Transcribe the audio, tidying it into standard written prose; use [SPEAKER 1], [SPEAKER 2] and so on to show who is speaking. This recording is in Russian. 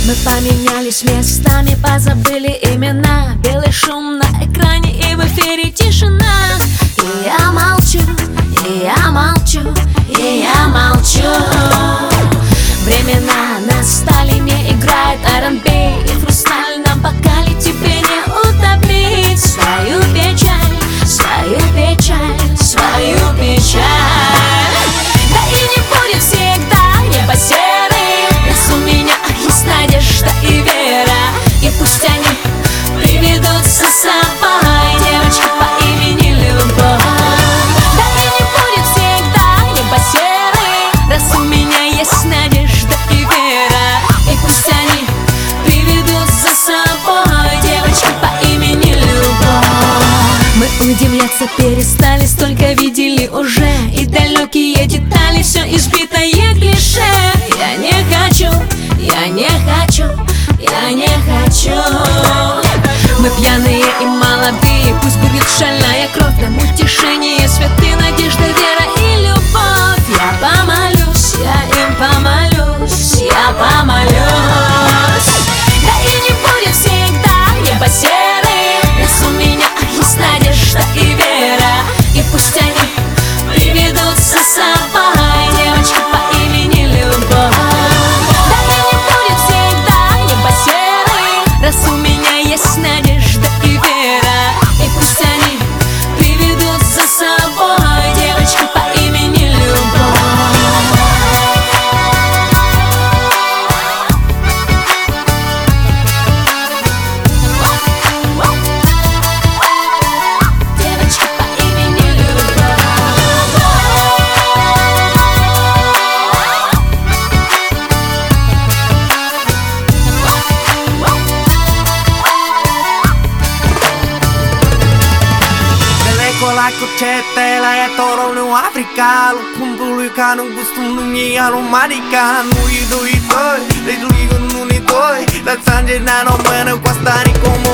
[SPEAKER 1] Мы поменялись местами, позабыли имена. Белый шум на экране и в эфире тишина. И я молчу, и я молчу, и я молчу. Времена настали, не играет R&B, и в хрустальном бокале тебе не утопить свою печаль, свою печаль, свою печаль. Да и не будет всегда небо серым, раз у меня есть надежда и вера. И пусть они приведут за собой девочку по имени Любовь. Да и не будет всегда небо серым, раз у меня есть надежда и вера. И пусть они приведут за собой девочку по имени Любовь. Мы удивляться перестали, столько видели уже, и далекие детали, все избитое клише. Я не хочу, я не хочу, я не хочу. Мы пьяные и молодые, пусть будет шальная кровь, нам утешение, святы, надежда, вера и любовь. Я помолюсь, я им помолюсь, я помолюсь. Да и не будет всегда небо серым, раз у меня есть надежда и вера. И пусть они приведут за собой девочку по имени Любовь. Да и не будет всегда небо серым, раз у меня есть надежда и вера. И пусть они приведут за собой девочку по имени Любовь.
[SPEAKER 2] Cetela e toro no África, o publica no gusto no minha romanica, no ido e doi, le ligo no ni doi, la sangue na no mano quastani como